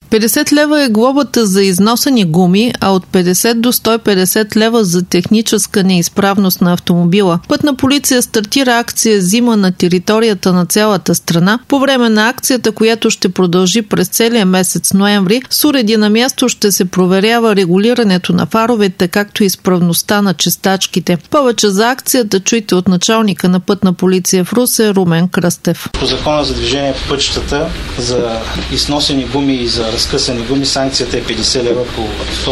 50 лева е глобата за износени гуми, а от 50 до 150 лева за техническа неизправност на автомобила. Пътна полиция стартира акция зима на територията на цялата страна. По време на акцията, която ще продължи през целия месец ноември, с уреди на място ще се проверява регулирането на фаровете, както и изправността на чистачките. Повече за акцията чуйте от началника на Пътна полиция в Русе Румен Кръстев. По закона за движение по пътищата за износени гуми и за разкъсани гуми санкцията е 50 лева по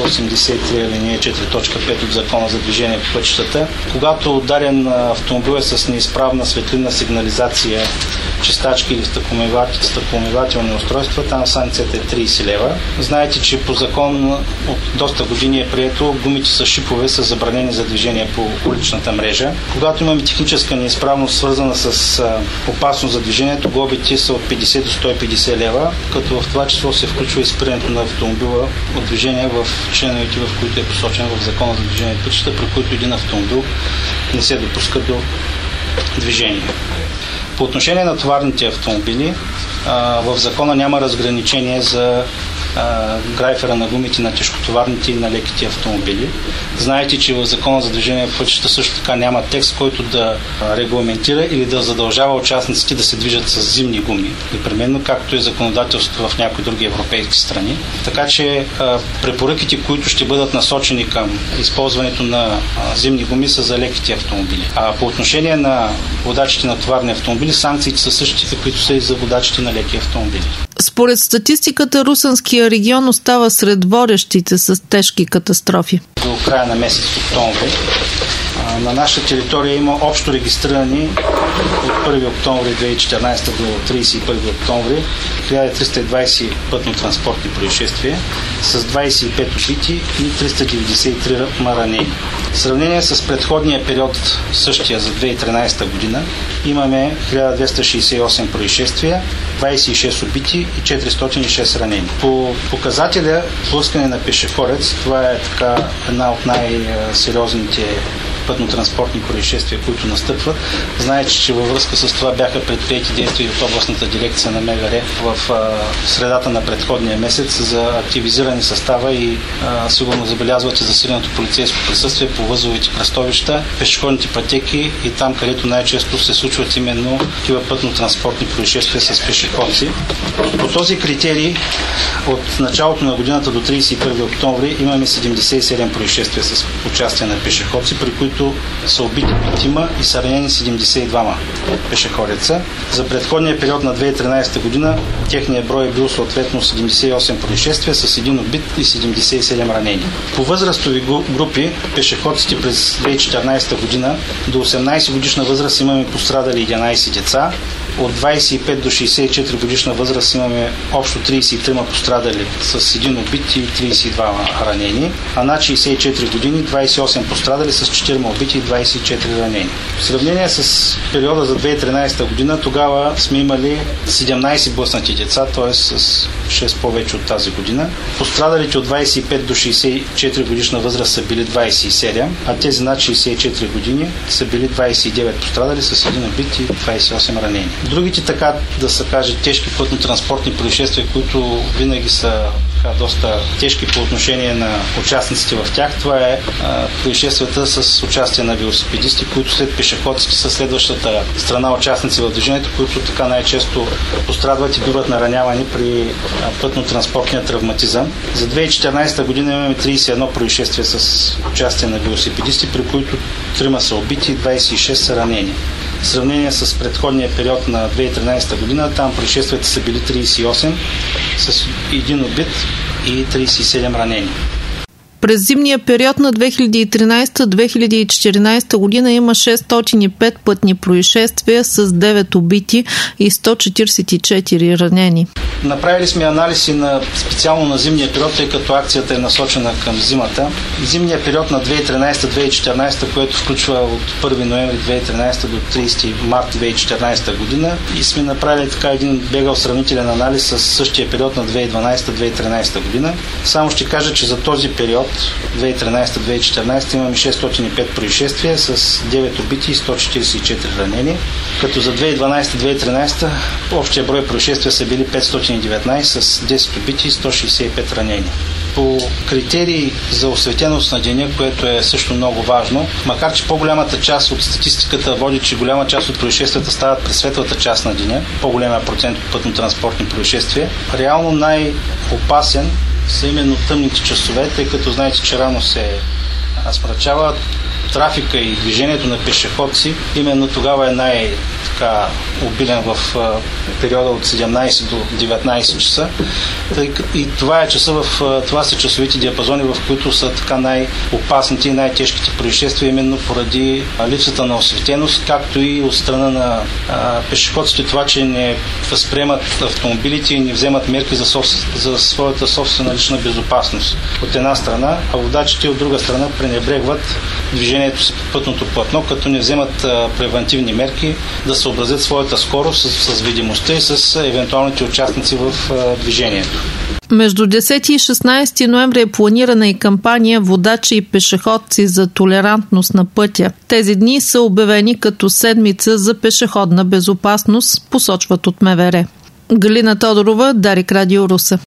183 алинея 4.5 от закона за движение по пътищата. Когато ударен автомобил е с неизправна светлинна сигнализация, чистачки или стъклоумивателни устройства, там санкцията е 30 лева. Знаете, че по закон от доста години е прието гумите с шипове са забранени за движение по уличната мрежа. Когато имаме техническа неизправност, свързана с опасност за движението, глобите са от 50 до 150 лева, като в това число се включва изпирането на автомобила от движение в членовете, в които е посочено в закона за движение по пътищата, при които един автомобил не се допуска до движение. По отношение на товарните автомобили, в закона няма разграничение за грайфера на гумите на тежкотоварните и на леките автомобили. Знаете, че в закона за движение по пътищата също така няма текст, който да регламентира или да задължава участниците да се движат с зимни гуми, непременно, както е законодателството в някои други европейски страни. Така че препоръките, които ще бъдат насочени към използването на зимни гуми, са за леките автомобили. А по отношение на водачите на товарни автомобили, санкциите са същите, които са и за водачите на леки автомобили. Според статистиката, Русенския регион остава сред водещите с тежки катастрофи. До края на месец октомври на наша територия има общо регистрирани от 1 октомври 2014 до 31 октомври 1320 пътно-транспортни происшествия с 25 убити и 393 ранени. В сравнение с предходния период, същия за 2013 година, имаме 1268 происшествия, 26 убити и 406 ранени. По показателя блъскане на пешеходец, това е така една от най-сериозните пътно-транспортни происшествия, които настъпват. Знаете, че във връзка с това бяха предприети действия от областната дирекция на МВР в средата на предходния месец за активизиране състава и сигурно забелязвате засиленото полицейско присъствие по възловите кръстовища, пешеходните пътеки и там, където най-често се случват именно такива пътно-транспортни происшествия с пешеходци. По този критерий от началото на годината до 31 октомври имаме 77 происшествия с участие на пешеходци, при които са убити 5 и са ранени 72 пешеходеца. За предходния период на 2013 година техният брой е бил съответно 78 происшествия с 1 убит и 77 ранени. По възрастови групи пешеходците през 2014 година до 18 годишна възраст имаме пострадали 11 деца. От 25 до 64 годишна възраст имаме общо 33 пострадали с 1 убит и 32 ранени, а над 64 години 28 пострадали с 4 убити и 24 ранени. В сравнение с периода за 2013 година, тогава сме имали 17 блъснати деца, т.е. с 6 повече от тази година. Пострадалите от 25 до 64 годишна възраст са били 27, а тези над 64 години са били 29 пострадали с 1 убит и 28 ранени. Другите, така да се каже, тежки пътно-транспортни происшествия, които винаги са доста тежки по отношение на участниците в тях, това е происшествията с участие на велосипедисти, които след пешеходците са следващата страна участници в движението, които така най-често пострадват и биват наранявани при пътно-транспортния травматизъм. За 2014 година имаме 31 происшествия с участие на велосипедисти, при които 3 са убити и 26 са ранени. В сравнение с предходния период на 2013 година, там происшествията са били 38 с 1 убит и 37 ранени. През зимния период на 2013-2014 година има 605 пътни происшествия с 9 убити и 144 ранени. Направили сме анализи специално на зимния период, тъй като акцията е насочена към зимата. Зимния период на 2013-2014, което включва от 1 ноември 2013 до 30 март 2014 година, и сме направили така един бегал сравнителен анализ с същия период на 2012-2013 година. Само ще кажа, че за този период 2013-2014 имаме 605 происшествия с 9 убити и 144 ранени, като за 2012-2013 общия брой происшествия са били 500 519 с 10 убити и 165 ранени. По критерии за осветеност на деня, което е също много важно, макар че по-голямата част от статистиката води, че голяма част от происшествията стават през светлата част на деня, по-големия процент от пътно-транспортни происшествия, реално най-опасен са именно тъмните часове, тъй като знаете, че рано се смрачава трафика и движението на пешеходци. Именно тогава е най-обилен в периода от 17 до 19 часа. И това е часа това са часовите диапазони, в които са най-опасните и най-тежките происшествия, именно поради липсата на осветеност, както и от страна на пешеходците, това, че не възприемат автомобилите и не вземат мерки за своята собствена лична безопасност. От една страна, а водачите от друга страна пренебрегват движението си по пътното платно, като не вземат превентивни мерки да съобразят своята скорост с видимостта и с евентуалните участници в движението. Между 10 и 16 ноември е планирана и кампания "Водачи и пешеходци за толерантност на пътя". Тези дни са обявени като седмица за пешеходна безопасност, посочват от МВР. Галина Тодорова, Дарик Радио Русе.